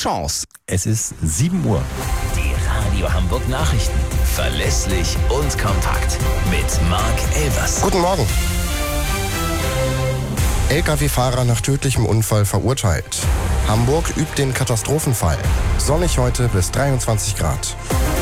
Chance. Es ist 7 Uhr. Die Radio Hamburg Nachrichten. Verlässlich und kompakt. Mit Marc Elvers. Guten Morgen. Lkw-Fahrer nach tödlichem Unfall verurteilt. Hamburg übt den Katastrophenfall. Sonnig heute bis 23 Grad.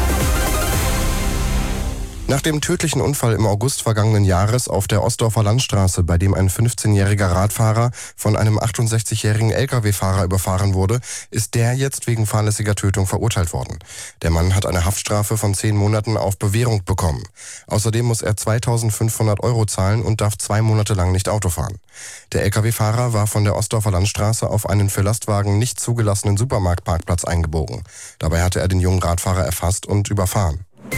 Nach dem tödlichen Unfall im August vergangenen Jahres auf der Ostdorfer Landstraße, bei dem ein 15-jähriger Radfahrer von einem 68-jährigen Lkw-Fahrer überfahren wurde, ist der jetzt wegen fahrlässiger Tötung verurteilt worden. Der Mann hat eine Haftstrafe von 10 Monaten auf Bewährung bekommen. Außerdem muss er 2.500 € zahlen und darf 2 Monate lang nicht Auto fahren. Der Lkw-Fahrer war von der Ostdorfer Landstraße auf einen für Lastwagen nicht zugelassenen Supermarktparkplatz eingebogen. Dabei hatte er den jungen Radfahrer erfasst und überfahren.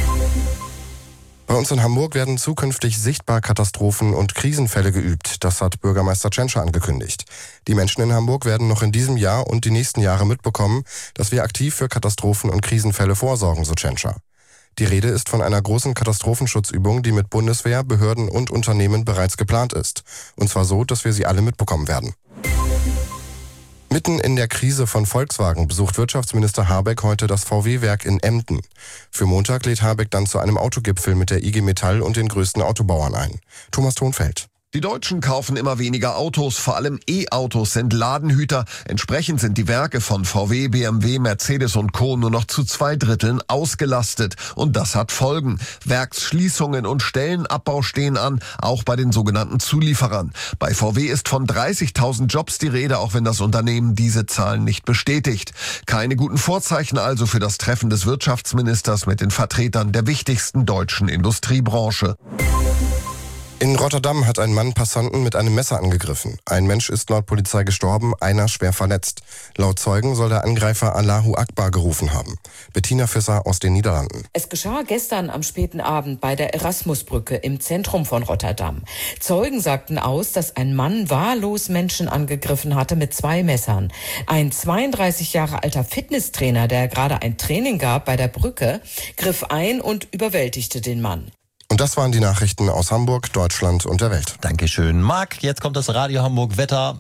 Bei uns in Hamburg werden zukünftig sichtbar Katastrophen- und Krisenfälle geübt. Das hat Bürgermeister Tschentscher angekündigt. Die Menschen in Hamburg werden noch in diesem Jahr und die nächsten Jahre mitbekommen, dass wir aktiv für Katastrophen- und Krisenfälle vorsorgen, so Tschentscher. Die Rede ist von einer großen Katastrophenschutzübung, die mit Bundeswehr, Behörden und Unternehmen bereits geplant ist. Und zwar so, dass wir sie alle mitbekommen werden. Mitten in der Krise von Volkswagen besucht Wirtschaftsminister Habeck heute das VW-Werk in Emden. Für Montag lädt Habeck dann zu einem Autogipfel mit der IG Metall und den größten Autobauern ein. Thomas Thonfeld. Die Deutschen kaufen immer weniger Autos, vor allem E-Autos sind Ladenhüter. Entsprechend sind die Werke von VW, BMW, Mercedes und Co. nur noch zu 2/3 ausgelastet. Und das hat Folgen. Werksschließungen und Stellenabbau stehen an, auch bei den sogenannten Zulieferern. Bei VW ist von 30.000 Jobs die Rede, auch wenn das Unternehmen diese Zahlen nicht bestätigt. Keine guten Vorzeichen also für das Treffen des Wirtschaftsministers mit den Vertretern der wichtigsten deutschen Industriebranche. In Rotterdam hat ein Mann Passanten mit einem Messer angegriffen. Ein Mensch ist laut Polizei gestorben, einer schwer verletzt. Laut Zeugen soll der Angreifer Allahu Akbar gerufen haben. Bettina Fisser aus den Niederlanden. Es geschah gestern am späten Abend bei der Erasmusbrücke im Zentrum von Rotterdam. Zeugen sagten aus, dass ein Mann wahllos Menschen angegriffen hatte mit 2 Messern. Ein 32 Jahre alter Fitnesstrainer, der gerade ein Training gab bei der Brücke, griff ein und überwältigte den Mann. Und das waren die Nachrichten aus Hamburg, Deutschland und der Welt. Dankeschön, Marc. Jetzt kommt das Radio Hamburg Wetter.